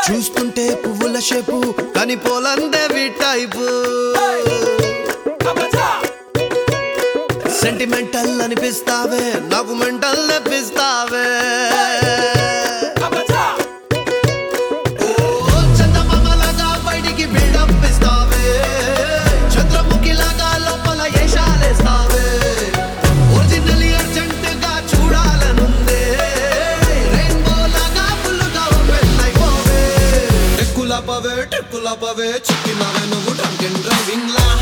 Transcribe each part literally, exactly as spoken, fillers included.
చూస్తుంటే పువ్వుల షేపు కానీ పోలందే టైపు సెంటిమెంటల్ అనిపిస్తావే నాకు మెంటల్ తెప్పిస్తావే చందమామలాగా బయటికి బిల్డప్ ఇస్తావే చంద్రముఖిలాగా లోపల ఏషాలేస్తావే ఒరిజినల్లీ అర్జెంట్ గా చూడాలనుందే రెయిన్బో లాగా ఫుల్గా ఓపెన్ అయిపోవే టెక్కులాపవే టెక్కులాపవే చిక్కినావే నువ్వు డ్రంక్ అండ్ డ్రైవింగ్ లా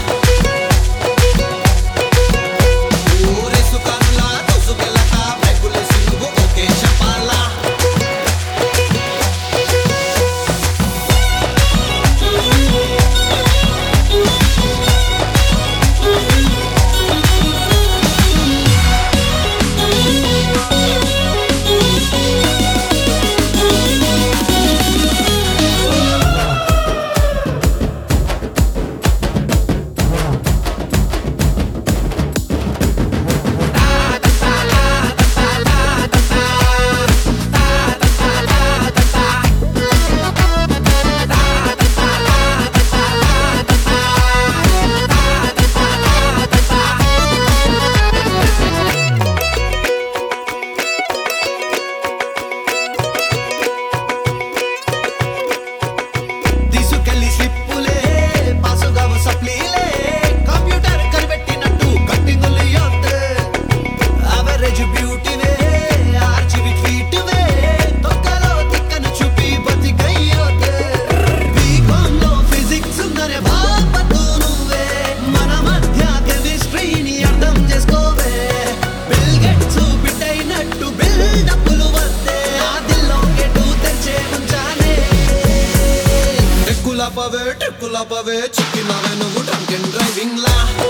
టెక్కులాపవే టెక్కులాపవే చిక్కినావే నువ్వు డ్రంక్ అండ్ డ్రైవింగ్ లా